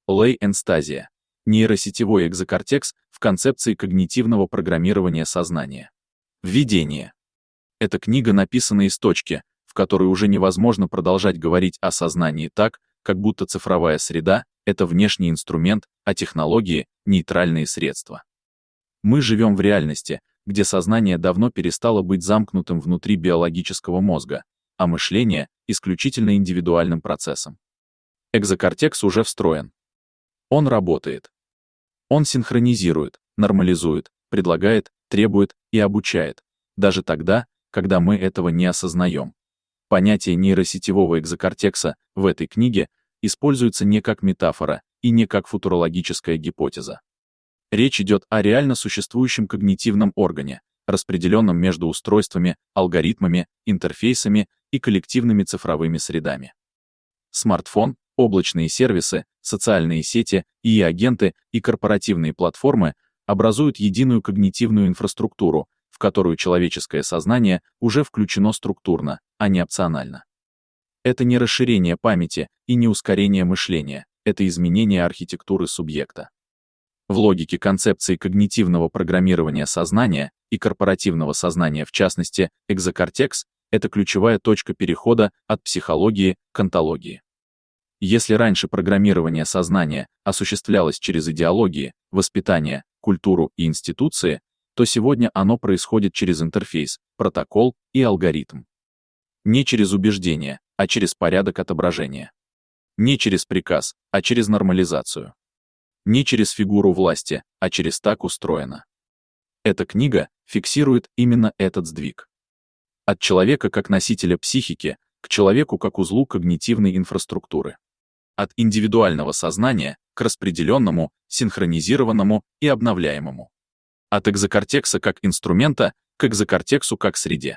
Лей-энстазия. Нейросетевой экзокортекс в концепции когнитивного программирования сознания. Введение. Эта книга написана из точки, в которой уже невозможно продолжать говорить о сознании так, как будто цифровая среда — это внешний инструмент, а технологии — нейтральные средства. Мы живем в реальности, где сознание давно перестало быть замкнутым внутри биологического мозга, а мышление — исключительно индивидуальным процессом. Экзокортекс уже встроен. Он работает. Он синхронизирует, нормализует, предлагает, требует и обучает, даже тогда, когда мы этого не осознаем. Понятие нейросетевого экзокортекса в этой книге используется не как метафора и не как футурологическая гипотеза. Речь идет о реально существующем когнитивном органе, распределенном между устройствами, алгоритмами, интерфейсами и коллективными цифровыми средами. Смартфон, облачные сервисы, социальные сети, ИИ-агенты и корпоративные платформы образуют единую когнитивную инфраструктуру, в которую человеческое сознание уже включено структурно, а не опционально. Это не расширение памяти и не ускорение мышления, это изменение архитектуры субъекта. В логике концепции когнитивного программирования сознания и корпоративного сознания в частности, экзокортекс — это ключевая точка перехода от психологии к онтологии. Если раньше программирование сознания осуществлялось через идеологии, воспитание, культуру и институции, то сегодня оно происходит через интерфейс, протокол и алгоритм. Не через убеждение, а через порядок отображения. Не через приказ, а через нормализацию. Не через фигуру власти, а через так устроено. Эта книга фиксирует именно этот сдвиг. От человека как носителя психики к человеку как узлу когнитивной инфраструктуры. От индивидуального сознания к распределенному, синхронизированному и обновляемому. От экзокортекса как инструмента к экзокортексу как среде.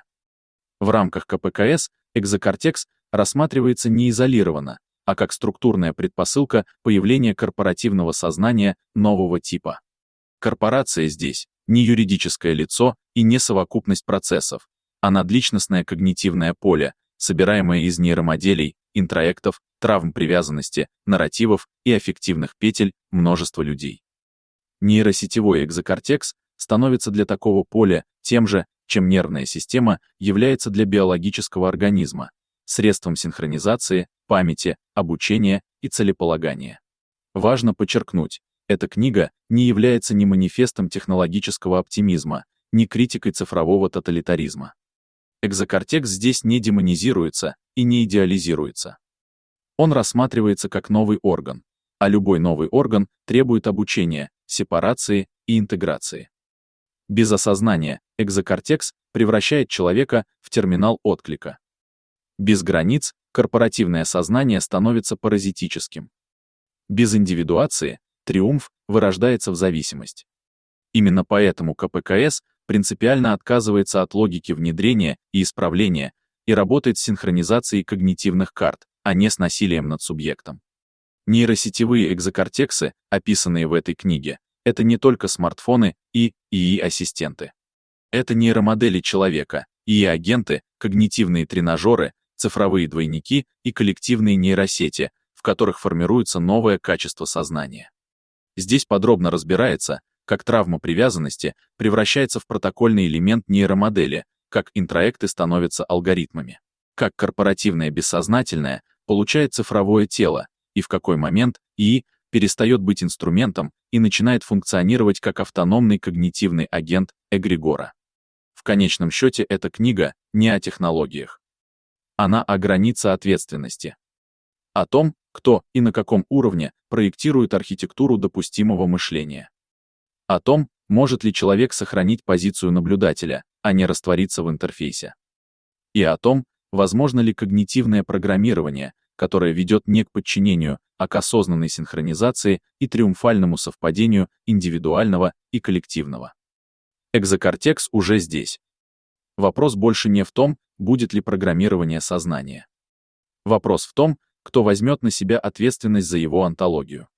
В рамках КПКС экзокортекс рассматривается не изолированно, а как структурная предпосылка появления корпоративного сознания нового типа. Корпорация здесь не юридическое лицо и не совокупность процессов, а надличностное когнитивное поле, собираемое из нейромоделей, интроектов, травм привязанности, нарративов и аффективных петель множества людей. Нейросетевой экзокортекс становится для такого поля тем же, чем нервная система является для биологического организма, средством синхронизации, памяти, обучения и целеполагания. Важно подчеркнуть, эта книга не является ни манифестом технологического оптимизма, ни критикой цифрового тоталитаризма. Экзокортекс здесь не демонизируется и не идеализируется. Он рассматривается как новый орган, а любой новый орган требует обучения, сепарации и интеграции. Без осознания экзокортекс превращает человека в терминал отклика. Без границ корпоративное сознание становится паразитическим. Без индивидуации триумф вырождается в зависимость. Именно поэтому КПКС принципиально отказывается от логики внедрения и исправления и работает с синхронизацией когнитивных карт, а не с насилием над субъектом. Нейросетевые экзокортексы, описанные в этой книге, это не только смартфоны и ИИ-ассистенты. Это нейромодели человека, ИИ-агенты, когнитивные тренажеры, цифровые двойники и коллективные нейросети, в которых формируется новое качество сознания. Здесь подробно разбирается, как травма привязанности превращается в протокольный элемент нейромодели, как интроекты становятся алгоритмами, как корпоративное бессознательное получает цифровое тело, и в какой момент ИИ перестает быть инструментом и начинает функционировать как автономный когнитивный агент эгрегора. В конечном счете эта книга не о технологиях. Она о границе ответственности. О том, кто и на каком уровне проектирует архитектуру допустимого мышления. О том, может ли человек сохранить позицию наблюдателя, а не раствориться в интерфейсе. И о том, возможно ли когнитивное программирование, которое ведет не к подчинению, а к осознанной синхронизации и триумфальному совпадению индивидуального и коллективного. Экзокортекс уже здесь. Вопрос больше не в том, будет ли программирование сознания. Вопрос в том, кто возьмет на себя ответственность за его онтологию.